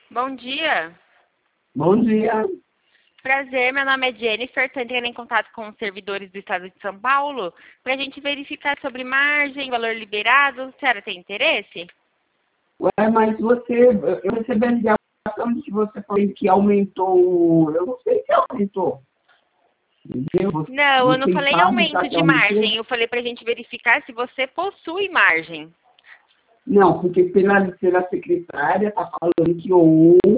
Bom dia. Bom dia. Prazer, meu nome é Jennifer. Estou entrando em contato com os servidores do Estado de São Paulo para a gente verificar sobre margem, valor liberado. A senhora tem interesse? Ué, mas eu recebi a ligação que você falou que aumentou. Eu não sei se aumentou. Entendeu? Não, eu não Vocês falei sabem aumento já que de aumentou? margem. Eu falei para a gente verificar se você possui margem. Não, porque pela secretária está falando que houve